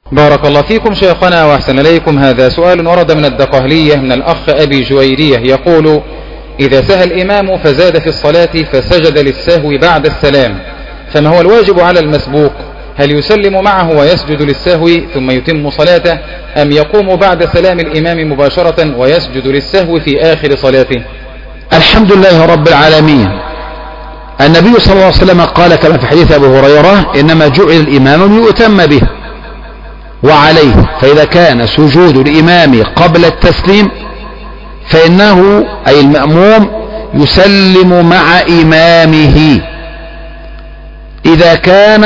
بارك الله فيكم شيخنا وأحسن إليكم. هذا سؤال ورد من الدقهلية من الأخ أبي جويرية يقول: إذا سهى الإمام فزاد في الصلاة فسجد للسهو بعد السلام، فما هو الواجب على المسبوق؟ هل يسلم معه ويسجد للسهو ثم يتم صلاته، أم يقوم بعد سلام الإمام مباشرة ويسجد للسهو في آخر صلاته؟ الحمد لله رب العالمين. النبي صلى الله عليه وسلم قال كما في حديث أبي هريرة: إنما جعل الإمام ليؤتم به وعليه، فإذا كان سجود الإمام قبل التسليم فإنه أي المأموم يسلم مع إمامه. إذا كان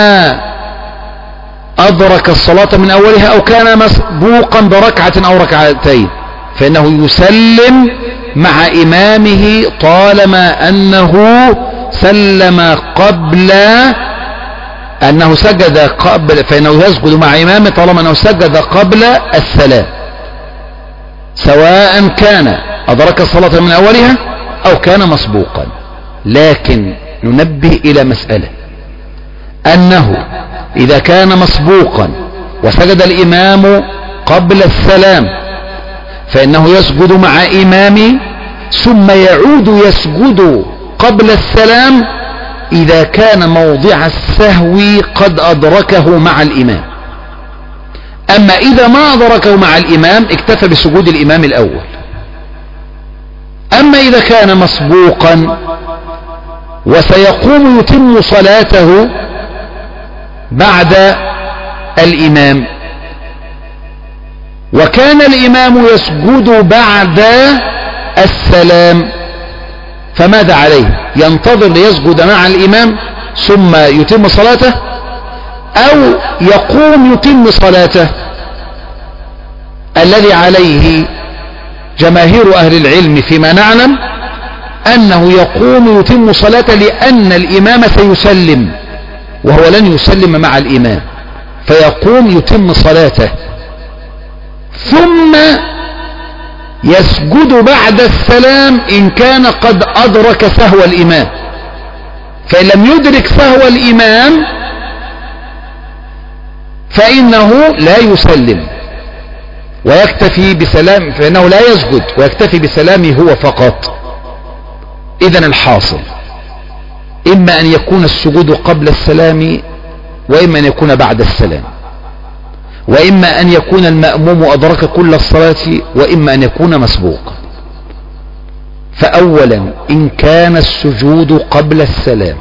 أدرك الصلاة من أولها أو كان مسبوقا بركعة أو ركعتين فإنه يسلم مع إمامه طالما أنه سلم قبل أنه سجد قبل، فإنه يسجد مع إمامه طالما أنه سجد قبل السلام، سواء كان أدرك الصلاة من أولها أو كان مسبوقا. لكن ننبه إلى مسألة، أنه إذا كان مسبوقا وسجد الإمام قبل السلام فإنه يسجد مع إمامه ثم يعود يسجد قبل السلام إذا كان موضع السهو قد أدركه مع الإمام. أما إذا ما أدركه مع الإمام اكتفى بسجود الإمام الأول. أما إذا كان مسبوقا وسيقوم يتم صلاته بعد الإمام وكان الإمام يسجد بعد السلام، فماذا عليه؟ ينتظر ليسجد مع الإمام ثم يتم صلاته، أو يقوم يتم صلاته؟ الذي عليه جماهير أهل العلم فيما نعلم أنه يقوم يتم صلاته، لأن الإمام سيسلم وهو لن يسلم مع الإمام، فيقوم يتم صلاته ثم يسجد بعد السلام إن كان قد أدرك سهو الإمام. فإن لم يدرك سهو الإمام فإنه لا يسلم ويكتفي بسلام، فإنه لا يسجد ويكتفي بسلامه هو فقط. إذن الحاصل إما أن يكون السجود قبل السلام وإما أن يكون بعد السلام، وإما أن يكون المأموم أدرك كل الصلاة وإما أن يكون مسبوقا. فأولا إن كان السجود قبل السلام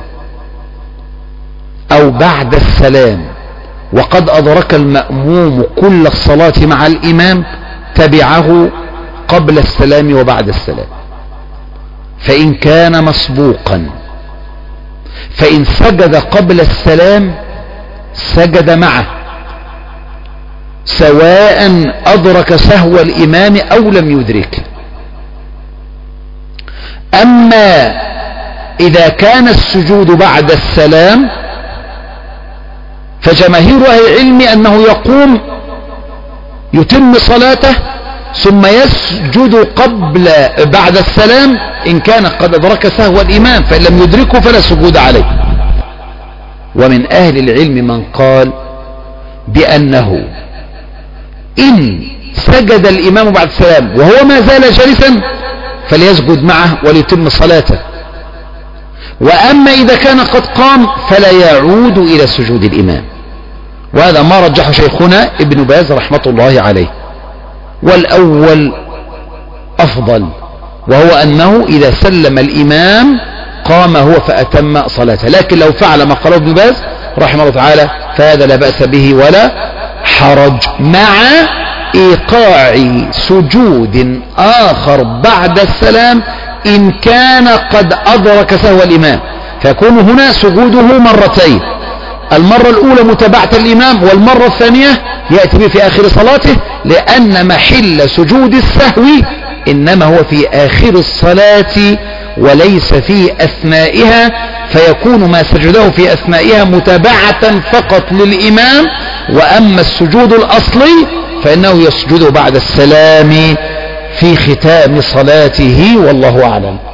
أو بعد السلام وقد أدرك المأموم كل الصلاة مع الإمام تبعه قبل السلام وبعد السلام. فإن كان مسبوقا فإن سجد قبل السلام سجد معه سواء أدرك سهو الإمام أو لم يدرك. أما إذا كان السجود بعد السلام فجماهير أهل العلم أنه يقوم يتم صلاته ثم يسجد بعد السلام إن كان قد أدرك سهو الإمام، فإن لم يدركه فلا سجود عليه. ومن أهل العلم من قال بأنه إن سجد الإمام بعد السلام وهو ما زال جالسا فليسجد معه وليتم صلاته، وأما إذا كان قد قام فلا يعود إلى سجود الإمام. وهذا ما رجح شيخنا ابن باز رحمة الله عليه. والأول أفضل، وهو أنه إذا سلم الإمام قام هو فأتم صلاته. لكن لو فعل ما قاله ابن باز رحمه الله تعالى فهذا لا بأس به ولا حرج، مع إيقاع سجود آخر بعد السلام إن كان قد أدرك سهو الإمام، فيكون هنا سجوده مرتين، المرة الأولى متابعة الإمام والمرة الثانية يأتي به في آخر صلاته، لأن محل سجود السهو إنما هو في آخر الصلاة وليس في أثنائها، فيكون ما سجده في أثنائها متابعة فقط للإمام. وأما السجود الأصلي فإنه يسجد بعد السلام في ختام صلاته، والله أعلم.